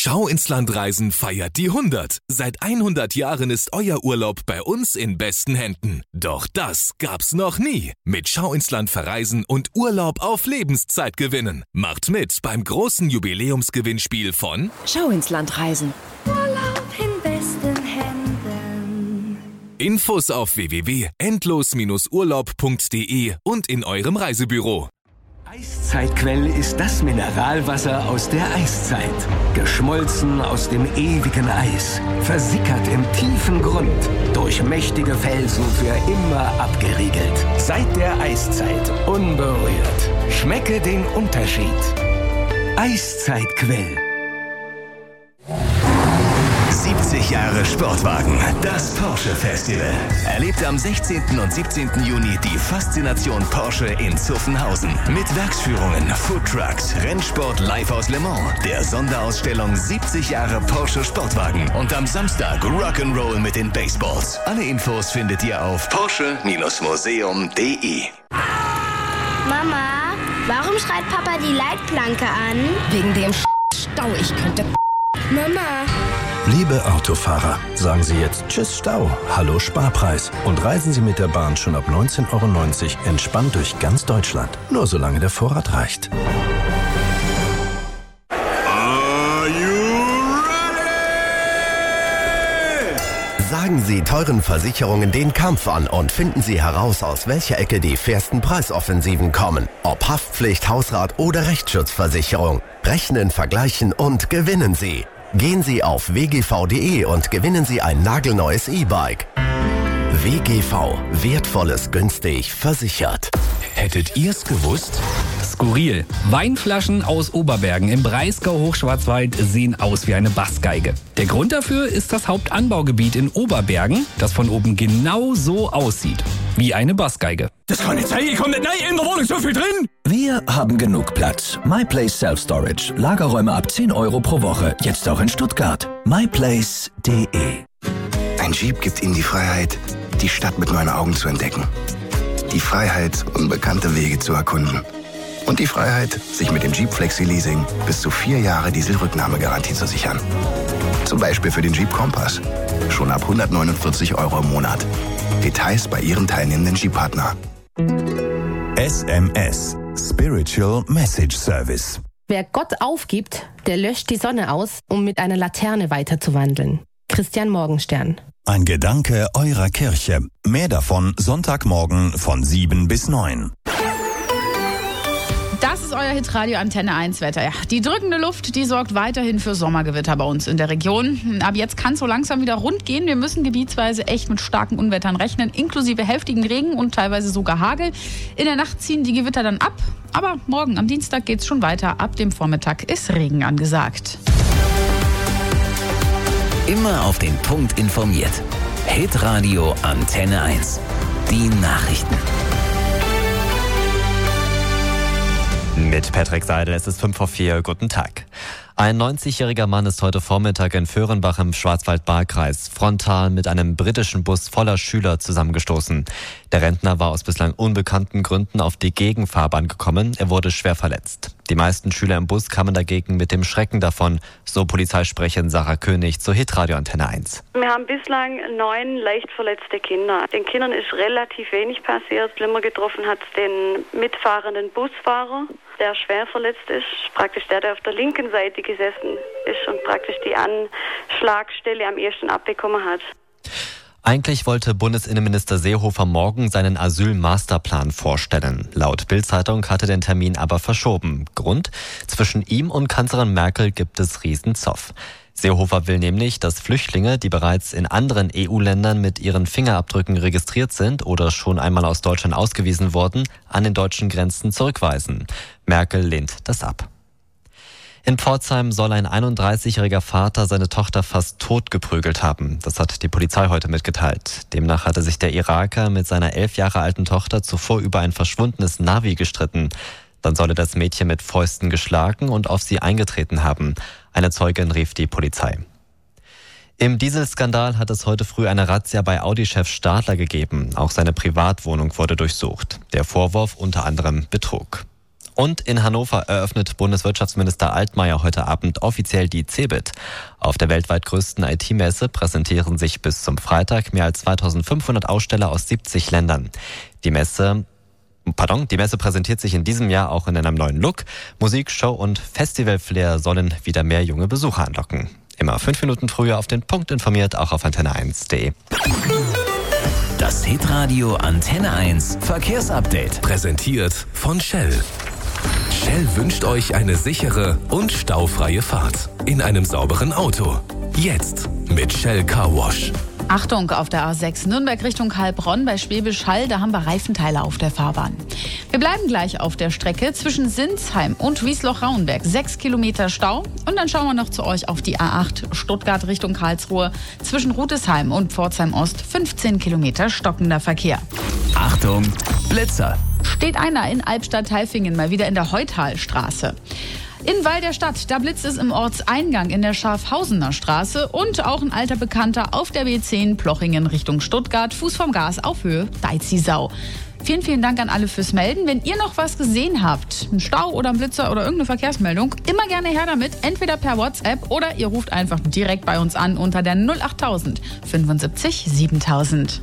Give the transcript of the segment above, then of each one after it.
Schau ins Land Reisen feiert die 100. Seit 100 Jahren ist euer Urlaub bei uns in besten Händen. Doch das gab's noch nie. Mit Schau ins Land verreisen und Urlaub auf Lebenszeit gewinnen. Macht mit beim großen Jubiläumsgewinnspiel von Schau ins Land reisen. Urlaub in besten Händen. Infos auf www.endlos-urlaub.de und in eurem Reisebüro. Eiszeitquell ist das Mineralwasser aus der Eiszeit. Geschmolzen aus dem ewigen Eis. Versickert im tiefen Grund. Durch mächtige Felsen für immer abgeriegelt. Seit der Eiszeit unberührt. Schmecke den Unterschied. Eiszeitquell. 70 Jahre Sportwagen, das Porsche Festival. Erlebt am 16. und 17. Juni die Faszination Porsche in Zuffenhausen. Mit Werksführungen, Foodtrucks, Rennsport live aus Le Mans, der Sonderausstellung 70 Jahre Porsche Sportwagen und am Samstag Rock'n'Roll mit den Baseballs. Alle Infos findet ihr auf porsche-museum.de. Mama, warum schreit Papa die Leitplanke an? Wegen dem Stau. Ich könnte... Mama. Liebe Autofahrer, sagen Sie jetzt Tschüss Stau, Hallo Sparpreis und reisen Sie mit der Bahn schon ab 19,90 € entspannt durch ganz Deutschland. Nur solange der Vorrat reicht. Are you ready? Sagen Sie teuren Versicherungen den Kampf an und finden Sie heraus, aus welcher Ecke die fairsten Preisoffensiven kommen. Ob Haftpflicht, Hausrat oder Rechtsschutzversicherung. Rechnen, vergleichen und gewinnen Sie. Gehen Sie auf wgv.de und gewinnen Sie ein nagelneues E-Bike. WGV. Wertvolles günstig versichert. Hättet ihr's gewusst? Skurril. Weinflaschen aus Oberbergen im Breisgau-Hochschwarzwald sehen aus wie eine Bassgeige. Der Grund dafür ist das Hauptanbaugebiet in Oberbergen, das von oben genau so aussieht. Wie eine Bassgeige. Das kann nicht sein, ich komme nicht rein, in der Wohnung so viel drin. Wir haben genug Platz. MyPlace Self-Storage. Lagerräume ab 10 € pro Woche. Jetzt auch in Stuttgart. myplace.de. Ein Jeep gibt Ihnen die Freiheit, die Stadt mit neuen Augen zu entdecken. Die Freiheit, unbekannte Wege zu erkunden. Und die Freiheit, sich mit dem Jeep Flexi Leasing bis zu 4 Jahre Dieselrücknahmegarantie zu sichern. Zum Beispiel für den Jeep Compass. Schon ab 149 € im Monat. Details bei Ihrem teilnehmenden Jeep-Partner. SMS. Spiritual Message Service. Wer Gott aufgibt, der löscht die Sonne aus, um mit einer Laterne weiterzuwandeln. Christian Morgenstern. Ein Gedanke eurer Kirche. Mehr davon Sonntagmorgen von 7 bis 9. Das ist euer Hitradio Antenne 1 Wetter. Ja, die drückende Luft, die sorgt weiterhin für Sommergewitter bei uns in der Region. Ab jetzt kann es so langsam wieder rund gehen. Wir müssen gebietsweise echt mit starken Unwettern rechnen, inklusive heftigen Regen und teilweise sogar Hagel. In der Nacht ziehen die Gewitter dann ab. Aber morgen am Dienstag geht es schon weiter. Ab dem Vormittag ist Regen angesagt. Immer auf den Punkt informiert. Hitradio Antenne 1. Die Nachrichten. Mit Patrick Seidel, es ist 3:55. Guten Tag. Ein 90-jähriger Mann ist heute Vormittag in Vöhrenbach im Schwarzwald-Baar-Kreis frontal mit einem britischen Bus voller Schüler zusammengestoßen. Der Rentner war aus bislang unbekannten Gründen auf die Gegenfahrbahn gekommen. Er wurde schwer verletzt. Die meisten Schüler im Bus kamen dagegen mit dem Schrecken davon, so Polizeisprecherin Sarah König zur Hitradio Antenne 1. Wir haben bislang 9 leicht verletzte Kinder. Den Kindern ist relativ wenig passiert. Schlimmer getroffen hat den mitfahrenden Busfahrer, der schwer verletzt ist. Praktisch der auf der linken Seite gesessen ist und praktisch die Anschlagstelle am ersten abbekommen hat. Eigentlich wollte Bundesinnenminister Seehofer morgen seinen Asyl-Masterplan vorstellen. Laut Bild-Zeitung hatte den Termin aber verschoben. Grund? Zwischen ihm und Kanzlerin Merkel gibt es Riesenzoff. Seehofer will nämlich, dass Flüchtlinge, die bereits in anderen EU-Ländern mit ihren Fingerabdrücken registriert sind oder schon einmal aus Deutschland ausgewiesen wurden, an den deutschen Grenzen zurückweisen. Merkel lehnt das ab. In Pforzheim soll ein 31-jähriger Vater seine Tochter fast tot geprügelt haben. Das hat die Polizei heute mitgeteilt. Demnach hatte sich der Iraker mit seiner 11 Jahre alten Tochter zuvor über ein verschwundenes Navi gestritten. Dann solle das Mädchen mit Fäusten geschlagen und auf sie eingetreten haben. Eine Zeugin rief die Polizei. Im Dieselskandal hat es heute früh eine Razzia bei Audi-Chef Stadler gegeben. Auch seine Privatwohnung wurde durchsucht. Der Vorwurf unter anderem Betrug. Und in Hannover eröffnet Bundeswirtschaftsminister Altmaier heute Abend offiziell die CeBIT. Auf der weltweit größten IT-Messe präsentieren sich bis zum Freitag mehr als 2500 Aussteller aus 70 Ländern. Die Messe präsentiert sich in diesem Jahr auch in einem neuen Look. Musik, Show und Festival-Flair sollen wieder mehr junge Besucher anlocken. Immer 5 Minuten früher auf den Punkt informiert, auch auf antenne1.de. Das Hitradio Antenne 1 Verkehrsupdate. Präsentiert von Shell. Shell wünscht euch eine sichere und staufreie Fahrt in einem sauberen Auto. Jetzt mit Shell Car Wash. Achtung, auf der A6 Nürnberg Richtung Heilbronn bei Schwäbisch Hall, da haben wir Reifenteile auf der Fahrbahn. Wir bleiben gleich auf der Strecke zwischen Sinsheim und Wiesloch-Rauenberg. 6 Kilometer Stau. Und dann schauen wir noch zu euch auf die A8 Stuttgart Richtung Karlsruhe. Zwischen Rudesheim und Pforzheim Ost 15 Kilometer stockender Verkehr. Achtung, Blitzer. Steht einer in Albstadt-Tailfingen mal wieder in der Heuthalstraße. In Weil der Stadt, da blitzt es im Ortseingang in der Schafhausener Straße und auch ein alter Bekannter auf der B10 Plochingen Richtung Stuttgart, Fuß vom Gas auf Höhe Deizisau. Vielen, vielen Dank an alle fürs Melden. Wenn ihr noch was gesehen habt, einen Stau oder einen Blitzer oder irgendeine Verkehrsmeldung, immer gerne her damit, entweder per WhatsApp oder ihr ruft einfach direkt bei uns an unter der 08000 75 7000.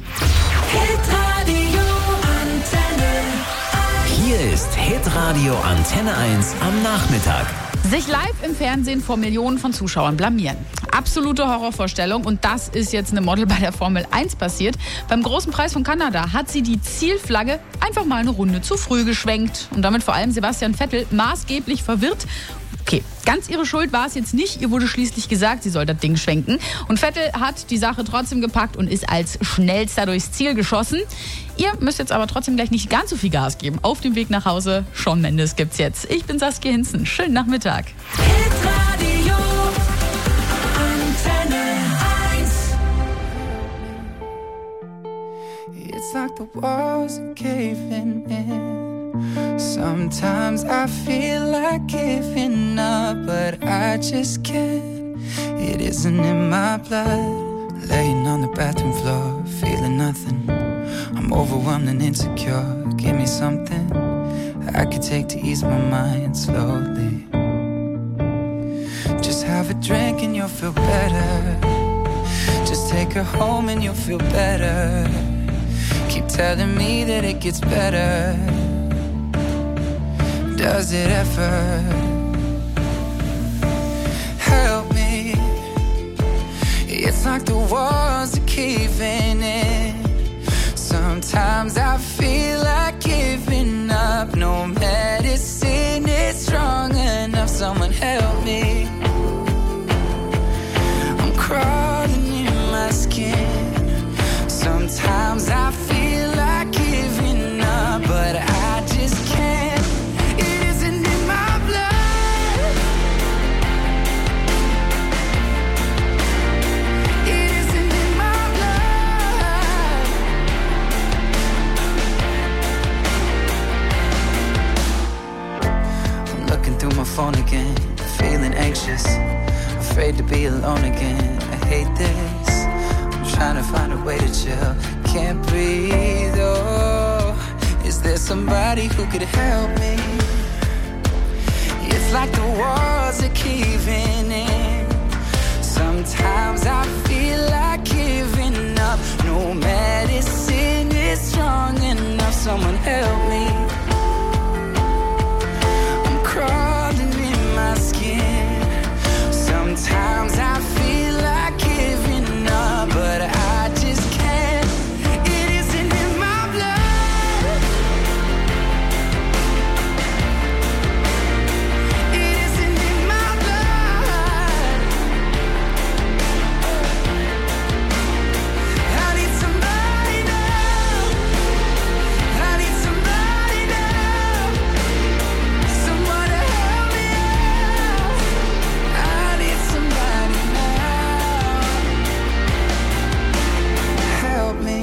Hier ist Hitradio Antenne 1 am Nachmittag. Sich live im Fernsehen vor Millionen von Zuschauern blamieren. Absolute Horrorvorstellung und das ist jetzt eine Model bei der Formel 1 passiert. Beim Großen Preis von Kanada hat sie die Zielflagge einfach mal eine Runde zu früh geschwenkt und damit vor allem Sebastian Vettel maßgeblich verwirrt. Okay, ganz ihre Schuld war es jetzt nicht. Ihr wurde schließlich gesagt, sie soll das Ding schwenken. Und Vettel hat die Sache trotzdem gepackt und ist als schnellster durchs Ziel geschossen. Ihr müsst jetzt aber trotzdem gleich nicht ganz so viel Gas geben. Auf dem Weg nach Hause, Shawn Mendes gibt's jetzt. Ich bin Saskia Hinzen. Schönen Nachmittag. Hitradio Antenne 1. It's like the walls are caving in. Sometimes I feel like giving up, but I just can't. It isn't in my blood. Laying on the bathroom floor, feeling nothing. I'm overwhelmed and insecure. Give me something I could take to ease my mind slowly. Just have a drink and you'll feel better. Just take her home and you'll feel better. Keep telling me that it gets better. Does it ever? Help me. It's like the walls are caving in. Sometimes I feel like giving up. No medicine is strong enough. Someone help me. I'm crawling in my skin. Sometimes I feel like giving up, but I just can't. Phone again, feeling anxious, afraid to be alone again. I hate this. I'm trying to find a way to chill. Can't breathe. Oh, is there somebody who could help me? It's like the walls are caving in. Sometimes I feel like giving up. No medicine is strong enough. Someone help me. I'm crawling in my skin. Sometimes I feel like giving up, but I just can't. It isn't in my blood. It isn't in my blood. I need somebody now. I need somebody now. Someone to help me out. I need somebody now. Help me.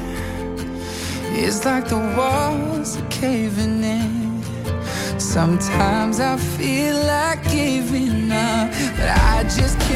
It's like the walls are caving in. Sometimes I feel like giving up, but I just can't.